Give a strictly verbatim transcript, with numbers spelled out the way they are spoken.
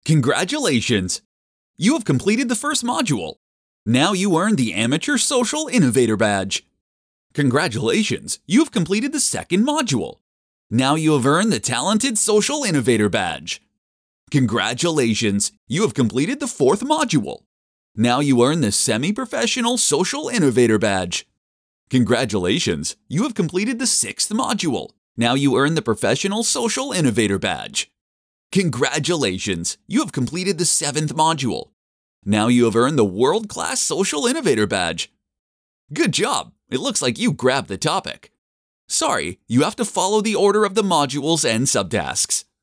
Congratulations! You have completed the first module. Now you earn the Amateur Social Innovator Badge. Congratulations! You have completed the second module. Now you have earned the Talented Social Innovator Badge. Congratulations! You have completed the fourth module. Now you earn the Semi-Professional Social Innovator Badge. Congratulations! You have completed the sixth module. Now you earn the Professional Social Innovator Badge. Congratulations! You have completed the seventh module. Now you have earned the World Class Social Innovator Badge. Good job! It looks like you grabbed the topic. Sorry, you have to follow the order of the modules and subtasks.